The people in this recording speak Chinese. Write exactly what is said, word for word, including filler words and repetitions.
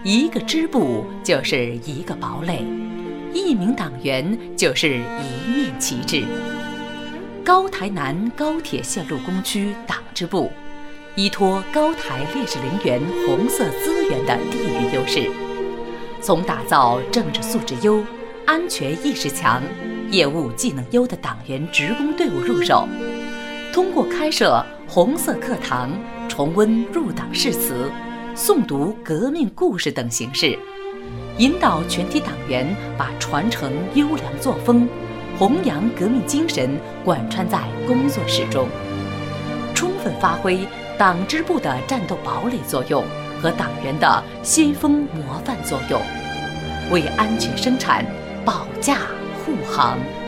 一个支部就是一个堡垒，一名党员就是一面旗帜。高台南高铁线路工区党支部依托高台烈士陵园红色资源的地域优势，从打造政治素质优、安全意识强、业务技能优的党员职工队伍入手，通过开设红色课堂、重温入党誓词、诵读革命故事等形式，引导全体党员把传承优良作风、弘扬革命精神贯穿在工作室中，充分发挥党支部的战斗堡垒作用和党员的先锋模范作用，为安全生产保驾护航。